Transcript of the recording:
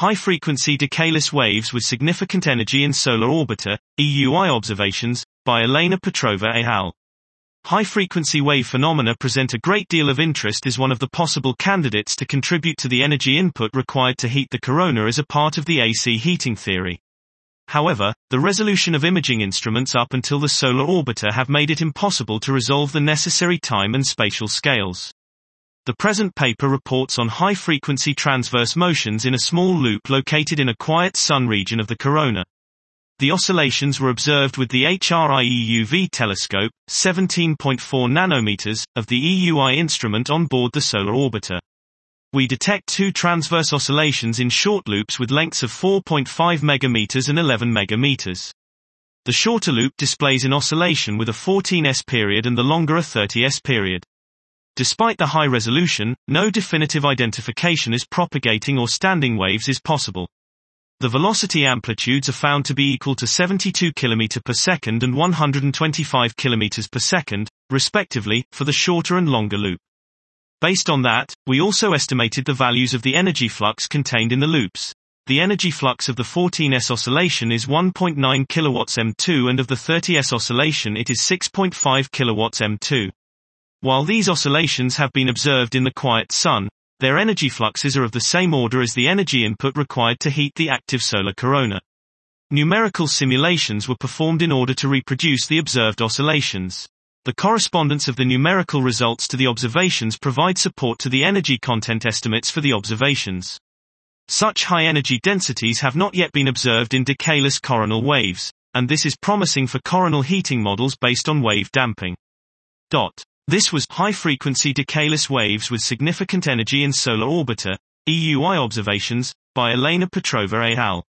High-frequency decayless waves with significant energy in solar orbiter, EUI observations, by Elena Petrova et al. High-frequency wave phenomena present a great deal of interest as one of the possible candidates to contribute to the energy input required to heat the corona as a part of the AC heating theory. However, the resolution of imaging instruments up until the solar orbiter have made it impossible to resolve the necessary time and spatial scales. The present paper reports on high-frequency transverse motions in a small loop located in a quiet sun region of the corona. The oscillations were observed with the HRI EUV telescope, 17.4 nanometers, of the EUI instrument on board the solar orbiter. We detect two transverse oscillations in short loops with lengths of 4.5 megameters and 11 megameters. The shorter loop displays an oscillation with a 14s period and the longer a 30s period. Despite the high resolution, no definitive identification as propagating or standing waves is possible. The velocity amplitudes are found to be equal to 72 km per second and 125 km per second, respectively, for the shorter and longer loop. Based on that, we also estimated the values of the energy flux contained in the loops. The energy flux of the 14s oscillation is 1.9 kW m2 and of the 30s oscillation it is 6.5 kW m2. While these oscillations have been observed in the quiet sun, their energy fluxes are of the same order as the energy input required to heat the active solar corona. Numerical simulations were performed in order to reproduce the observed oscillations. The correspondence of the numerical results to the observations provide support to the energy content estimates for the observations. Such high energy densities have not yet been observed in decayless coronal waves, and this is promising for coronal heating models based on wave damping. This was high-frequency decayless waves with significant energy in solar orbiter, EUI observations, by Elena Petrova et al.